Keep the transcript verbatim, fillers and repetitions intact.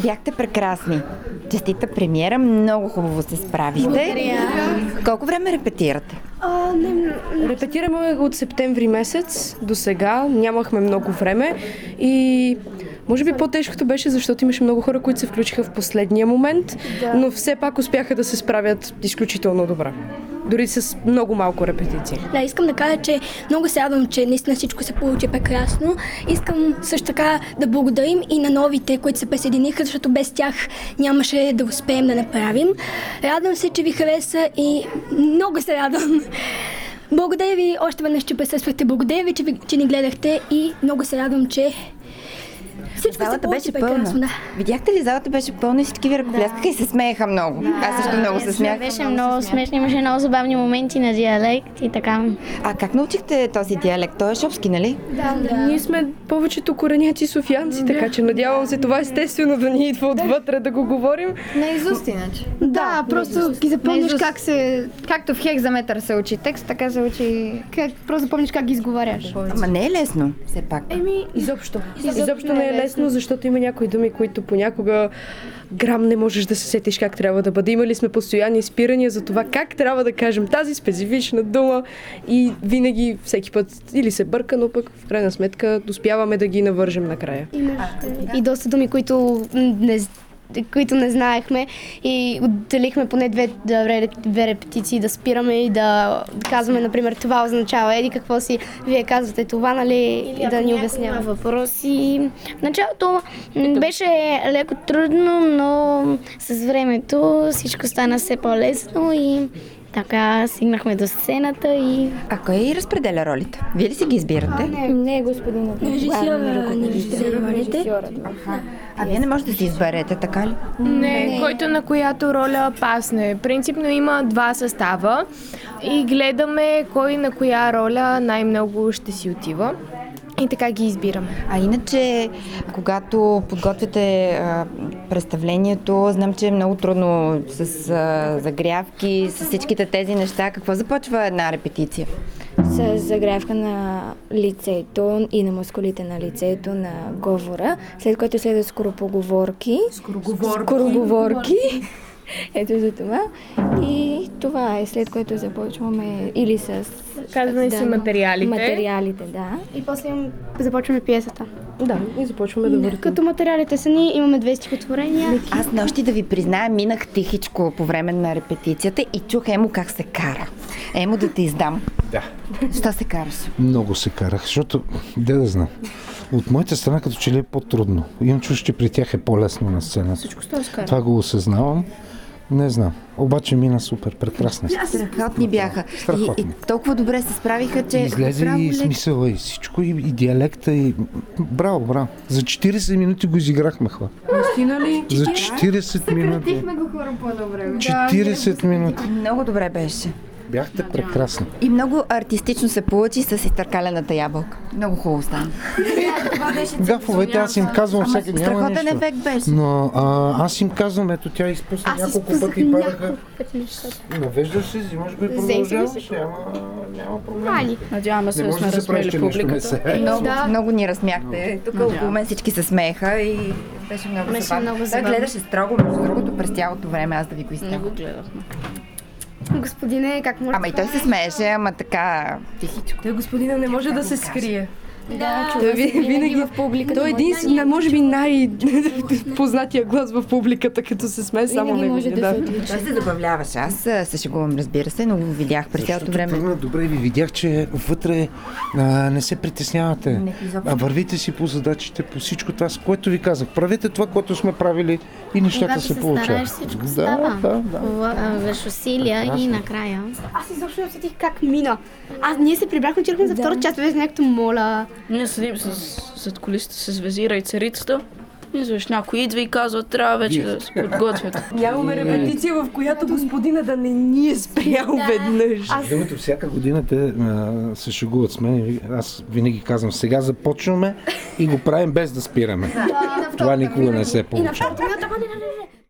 Бяхте прекрасни. Честита премиера, много хубаво се справихте. Благодаря. Колко време репетирате? А, не, Репетираме от септември месец до сега, нямахме много време и може би по-тежкото беше, защото имаше много хора, които се включиха в последния момент, да. Но все пак успяха да се справят изключително добре. Дори с много малко репетиции. Да, искам да кажа, че много се радвам, че наистина всичко се получи прекрасно. Искам също така да благодарим и на новите, които се присъединиха, защото без тях нямаше да успеем да направим. Радвам се, че ви хареса и много се радвам. Благодаря ви още веднъж, че присъствахте. Благодаря ви, че, ви, че ни гледахте и много се радвам, че всичко залата се беше прекрасно, пълна. да. Видяхте ли, залата беше пълна и всички ви ръкопляскаха да. И се смееха много. Да. Аз също много се смях. Беше много смешно, имаше много забавни моменти на диалект и така. А как научихте този диалект? Той е шопски, нали? Да, да. Ние сме повечето кореняци софиянци, така че надявам се това естествено да ни идва отвътре да го говорим. Наизуст иначе. Да, да просто ги запомниш как се... Както в хекзаметър се учи текст, така се учи... Как, просто запомниш как ги изговаряш. Ама не е лесно, все пак. Еми, изобщо. Изобщо, изобщо не е лесно, защото има някои думи, които понякога грам не можеш да се сетиш как трябва да бъде. Имали сме постоянни спирания за това как трябва да кажем тази специфична дума и винаги, всеки път или се бърка, но пък в крайна сметка успяваме да ги навържем накрая. И доста думи, които не които не знаехме и отделихме поне две, две, две репетиции да спираме и да казваме, например, това означава еди какво си, вие казвате това, нали, и да ни обяснява въпроси. В началото беше леко трудно, но с времето всичко стана все по-лесно и така стигнахме до сцената и... А кой разпределя ролите? Вие ли си ги избирате? Не, не господин. Режисьора ни разпределя ролите. А вие не можете да си изберете, така ли? Не, не, който на която роля пасне. Принципно има два състава и гледаме кой на коя роля най-много ще си отива. И така ги избираме. А иначе, когато подготвяте а, представлението, знам, че е много трудно с а, загрявки, с всичките тези неща. Какво започва една репетиция? С загрявка на лицето и на мускулите на лицето, на говора, след което следват скоропоговорки. Скороговорки. Скороговорки. Ето за това. И това е, след което започваме или с... Казваме да, си материалите. Материалите, да. И после започваме пиесата. Да, и започваме да въртим. Като материалите са ни, имаме две стихотворения. Аз нощи да ви призная, минах тихичко по време на репетицията и чух Емо как се кара. Емо, да те издам. Да. Що се караш? Много се карах, защото, де да знам, от моята страна като че ли е по-трудно. Имам чуш, че при тях е по-лесно на сцена. Всичко става скара. Това го осъзнавам. Не знам. Обаче мина супер, прекрасна. Страхотни бяха. И, и толкова добре се справиха, че... Излезе и смисъла, и всичко, и, и диалекта, и... Браво, браво. За четирийсет минути го изиграхме, хва. Наистина ли? За четирийсет минути. Съкратихме го хора по-добре. четирийсет минути. Много добре беше. Бяхте прекрасни. И много артистично се получи с изтъркалената ябълка. Много хубаво стана. Гафовете, аз им казвам всеки, няма Страхотен нищо. ефект беше. Но а, аз им казвам, ето тя изпусна няколко пъти и падаха. Навеждаш се, взимаш го и продължаваш. Няма, няма проблем. Надяваме се Не да може сме да се правиш, разсмели че нещо не публиката. се. Много, много ни разсмяхте. Тук около мен всички се смееха и беше много Беше забавно. много Той забавно. гледаше строго, между другото, през цялото време, аз да ви го Не изтягвам. го гледахме. Господине, как може? Ама и той се смееше, ама така тихичко. Той господина не може да се скрие. Да, Той чува ви- се винаги винаги в публиката. Той е един, може би най-познатия глас в публиката, като се смее само Винаги него. може да се отличи. Той се забавляваше. Аз а, се шегувам, разбира се, но го видях през цялото време. Тръгна добре и ви видях, че вътре а, не се притеснявате. Не, изобщо. А вървите си по задачите, по всичко това, с което ви казах. Правете това, което сме правили и нещата Когато се се получават. стараеш, всичко Да, става. да, да. Върш усилия и Прекрасно. накрая. Аз изобщо не усетих как мина. Аз ние се прибрахме, чирахме за втора част, без някакво моля. Ние седим с, зад колисите с Везира и царицата. И изведнъж някой идва и казва, трябва вече да се подготвят. Нямаме репетиция, в която господина да не ни е спрял веднъж. Другото, всяка година те а, се шегуват с мен и аз винаги казвам, сега започваме и го правим без да спираме. Това никога не се получава. И на втората минута, не, не, не,